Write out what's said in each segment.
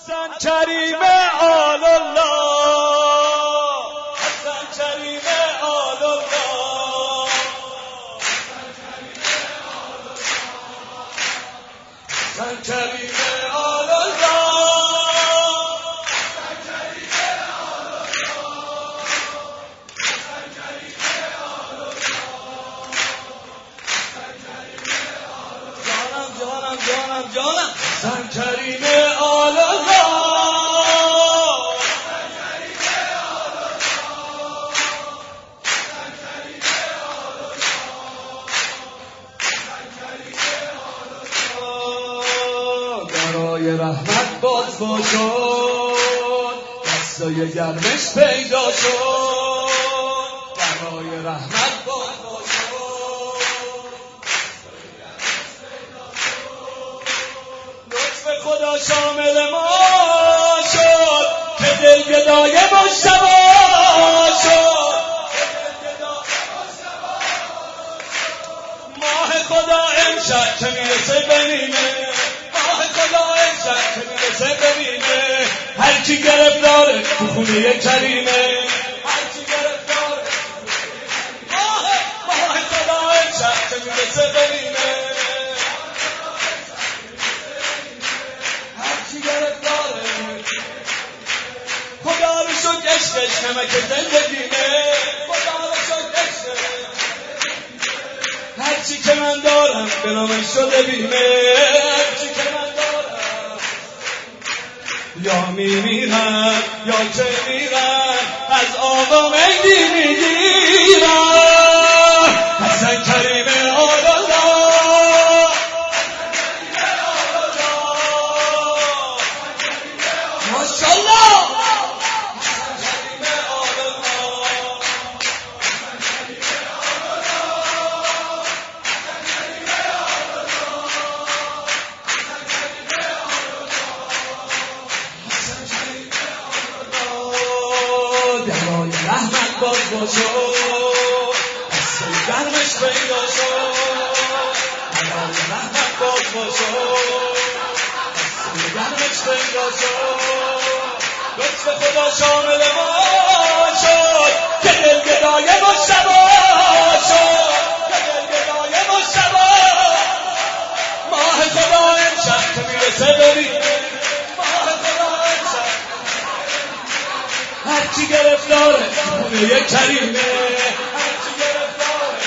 حسن کریم آل الله، حسن کریم آل الله، حسن کریم آل جانم حسن کریم آل الله، برای رحمت باز باشد، دستای گرمش پیدا شد، برای رحمت باز خدا شامل ما شد که دلگدای مجتبی شد، ماه خدا امشب که میرسه ببینه، ماه خدا امشب که میرسه ببینه، هر کی گرفتاره تو خونه کریمه، هر کی گرفتاره ماه خدا امشب که میرسه ببینه، خدا رو شکر عشقش نمک زندگیمه، خدا رو شکر عشقش هرچی که من دارم به نامش شده بیمه، هرچی که من دارم یا میمیرم یا که میرم، از آقا مهدی میگیرم، حسن کریم آل الله، ماشاءالله، درای رحمت باز باشد، دستای گرمش پیدا شد، درای رحمت باز باشد، دستای گرمش پیدا شد، لطف خدا شامل ما شد که دلگدای مجتبی شد، که دلگدای مجتبی، ماه خدا امشب که میرسه ببینه، ماه خدا امشب هرچی گرفتاره خونه کریمه، هرچی گرفتاره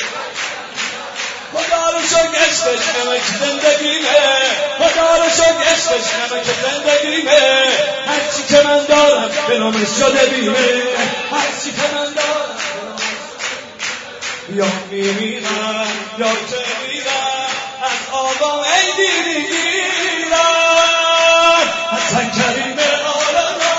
خدا رو شکر عشقش نمک زندگیمه، خدا رو شکر عشقش نمک زندگیمه، هرچی که من دارم به نامش شده بیمه، هرچی که من دارم یا میمیرم یا که میرم، از آقا عیدی میگیرم، حسن کریم آل الله،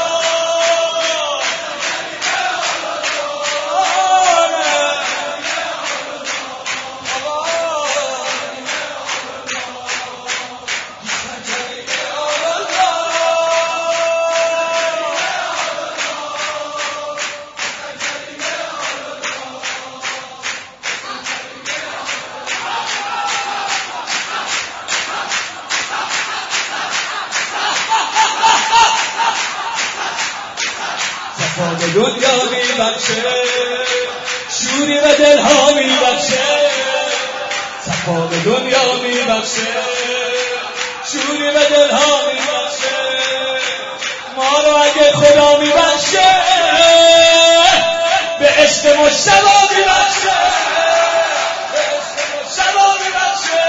صفا به دنیا میبخشه، شوری به دلها میبخشه، صفا به دنیا میبخشه، شوری به دلها میبخشه، ما رو اگه خدا میبخشه به عشق مجتبی میبخشه، به عشق مجتبی میبخشه،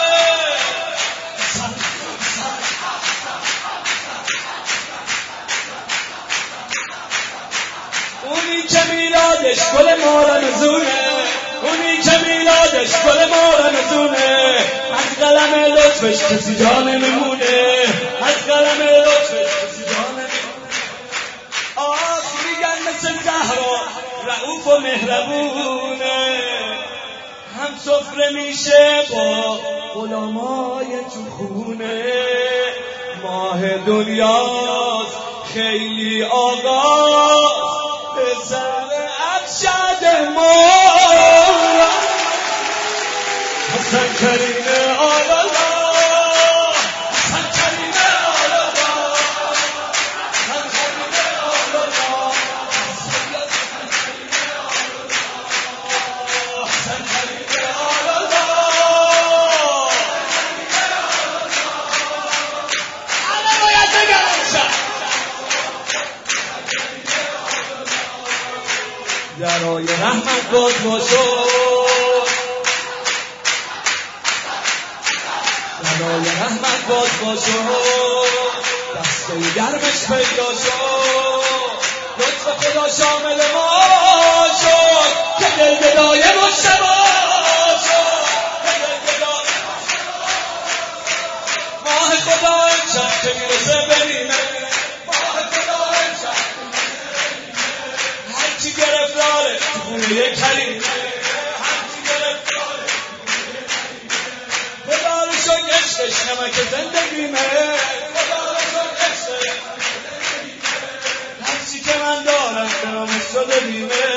اونی که میلادش گل مارمزونه، اونی که میلادش گل مارمزونه، از قلم لطفش کسی جا نمیمونه، از قلم لطفش کسی جا نمیمونه، آه میگن مثل زهرا رئوف و مهربونه، هم سفره میشه با غلامای تو خونه، ماه دنیاست خیلی آقا پسر ارشد ما، حسن کریم آل الله، حسن کریم آل الله، برای رحمت باز باشو، برای رحمت باز باشو، دسته گرمش پیدا شد، لطف خدا شامل ما شد که دل گدای مجتبی شد، ماه خدا امشب که میرسه ببینه، ماه خدا امشب هرچی گرفتاره تو خونه کریمه، هرچی گرفتاره خدا رو شکر عشقش نمک زندگیمه، خدا رو شکر عشقش هرچی که من دارم به نامش شده بیمه،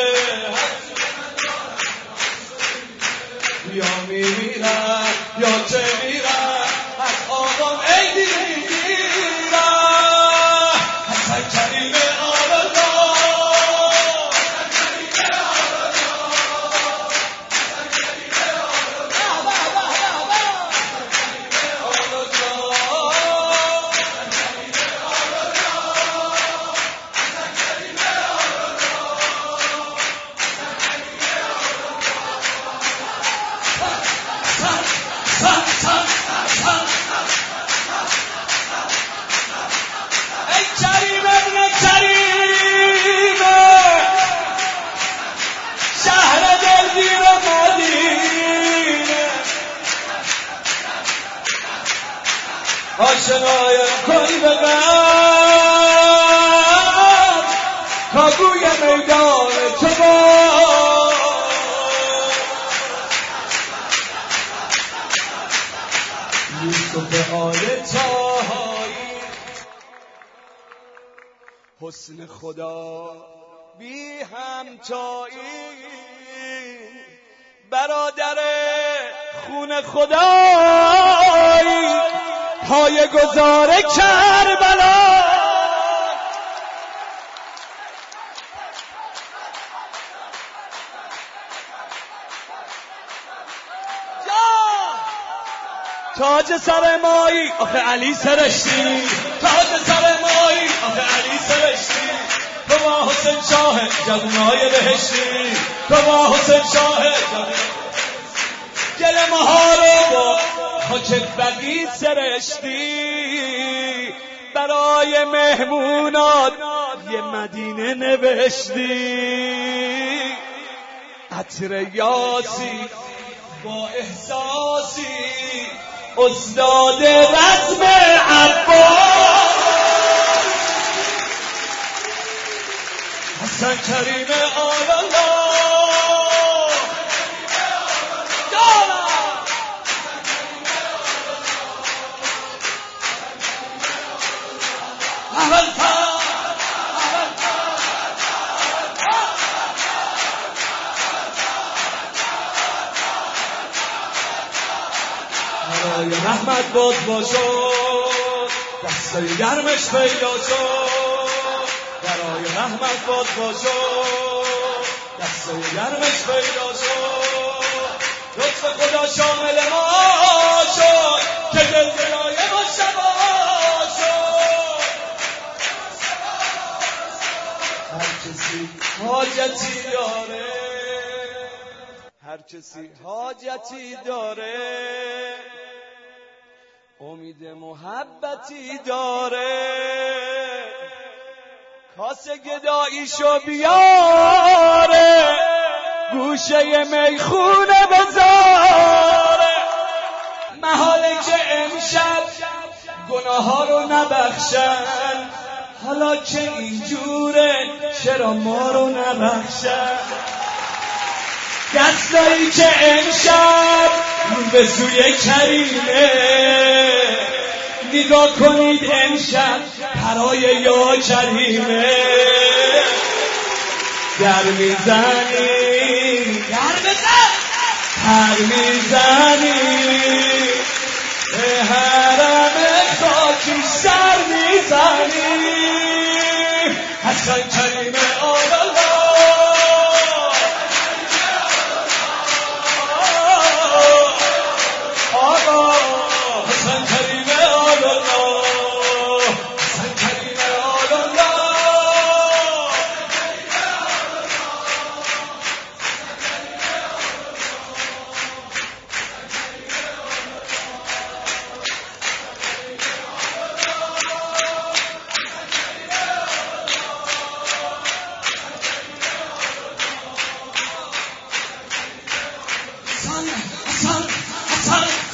یا میمیرم یا چه میرم از آقام عیدی میگیرم، حسن کریم آرالله، ای کریم ابن کریم شهر دلگیر مدینه، آشنایم کن به غم کاگوی میدان تو با یوسف آل طاهایی، حسن خدا بی همتایی، برادر خون خدایی، پای گذار کربلا، تاج سر مایی آخه علی سرشتی، تاج سر مایی آخه علی سرشتی، تو با حسین شاه جوانای بهشتی، تو با حسین شاه گل ماها رو با خاک بقی سرشتی، برای مهمونات یه مدینه نوشتی، عطر یاسی با احساسی استاد رسم عباس، حسن کریم آرالله، برای رحمت باز باشو، دسته گرمش پیدا شد، برای رحمت باز باشو، دسته گرمش پیدا شد، لطف خدا شامل ما شد که دل گدای مجتبی شد، هر کسی حاجتی داره، هر کسی حاجتی داره، امید محبتی داره، کاسه گداییشو بیاره، گوشه میخونه بذاره، محاله که امشب گناه ها رو نبخشن، حالا که اینجوره چرا ما رو نبخشن، دستایی که امشب رو به سوی کریمه، نگاه کنید امشب پرای یا کریمه، در میزنی پر میزنی به حرم خاکی سر میزنی، حسن کریم آرالله، حسن کریم آرالله، حسن کریم آرالله، حسن حسن